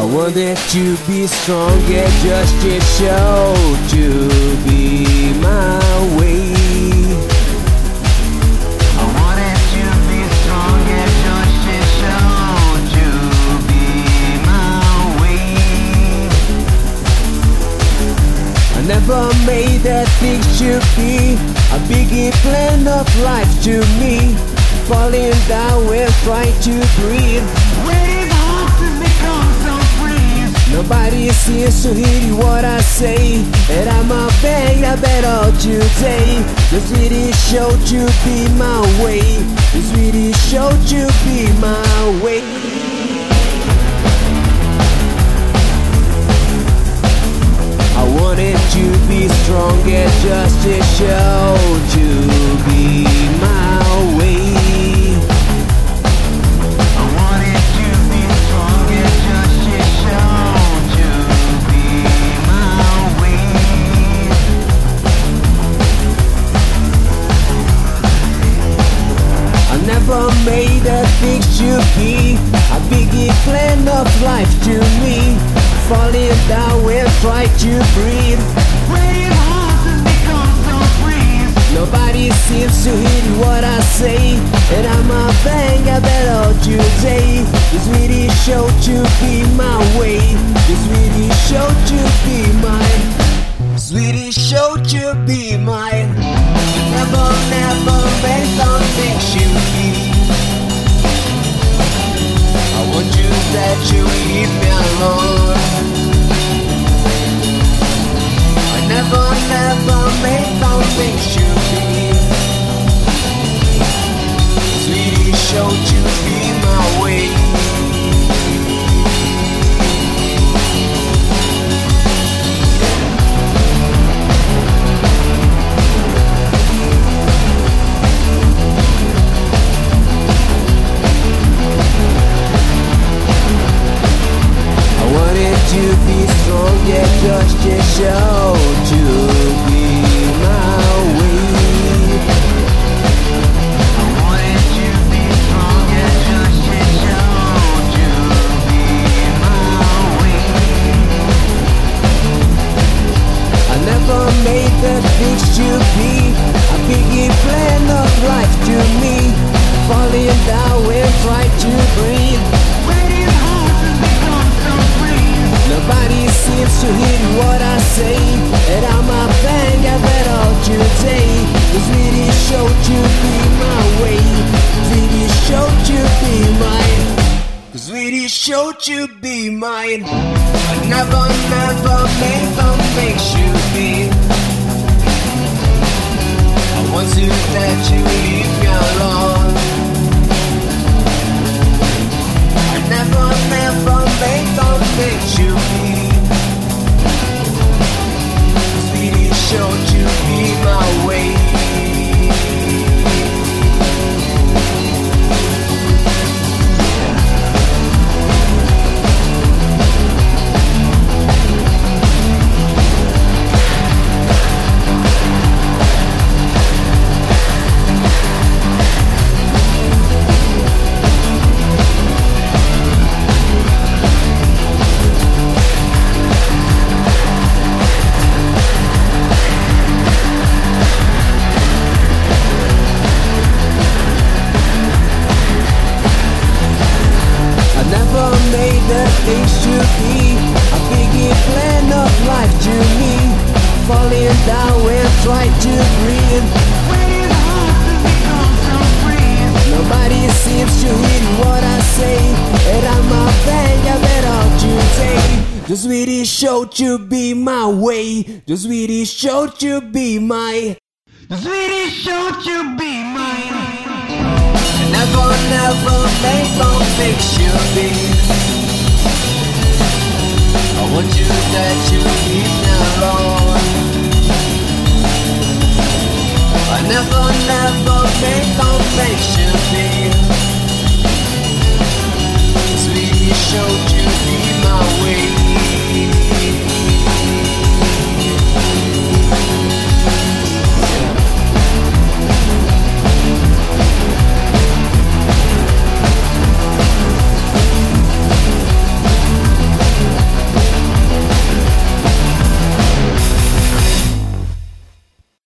wanted to be strong and just to show to be my way. I wanted to be strong and just to show to be my way. I never made that things should be a big plan of life to me. Falling down and trying to breathe. Waiting hard to become so free. Nobody seems to hear what I say, and I'm a bang, I bet all today. This really show to be my way. This really show to be my way. I wanted to be strong and just to show to be my way. I wanted to be strong and just to show to be my way. I never made a thing to be a big plan of life to me. Falling down and try to breathe. Waiting hard to become so free. Nobody seems to hear what I say, and I'm a bang, I bet all today. This really show to be my way. This really show to be mine. This really show to be mine. Never made something should be. I want you that you leave me alone. I never made something should be. Sweetie, show to be my way. I wanted to be strong, yeah, just to show to be my way. I wanted to be strong and just to show to be my way. I never made the things to be a big plan of life to me. Falling down and try to breathe. Waiting hard to become so free. Nobody seems to hear what I say, and I'm a bang, I bet all today. This really show to be my way. This really show to be mine. This really show to be mine. I never made something should be. I want to let you leave me alone. I never made something should be. This really show to be my way. Made the things to be a big plan of life to me. Falling down and try to breathe. Waiting hard to become so free. Nobody seems to hear what I say, and I'm a bang, I bet all today. This really show to be my way. This really show to be my. This really show to be mine. Never made something should be. I want you that you leave me alone. I never made something should be. This really show to be my way.